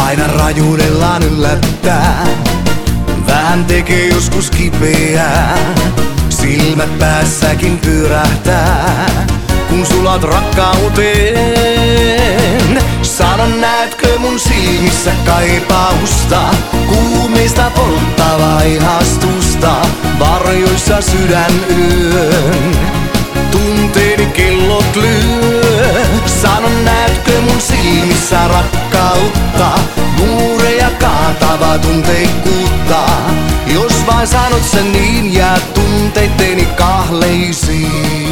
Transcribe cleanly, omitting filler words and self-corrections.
Aina rajuudellaan yllättää, vähän tekee joskus kipeää. Silmät päässäkin pyörähtää, kun sulat rakkauteen. Sano, näetkö mun silmissä kaipausta, kuumeista polttavaa ihastusta, varjoissa sydänyön tunteeni kellot lyö. Sano, näetkö mun silmissä rakkautta, muureja kaatavaa tunteikkuutta. Jos vain sanot sen, niin jää tunteitteeni kahleisiin.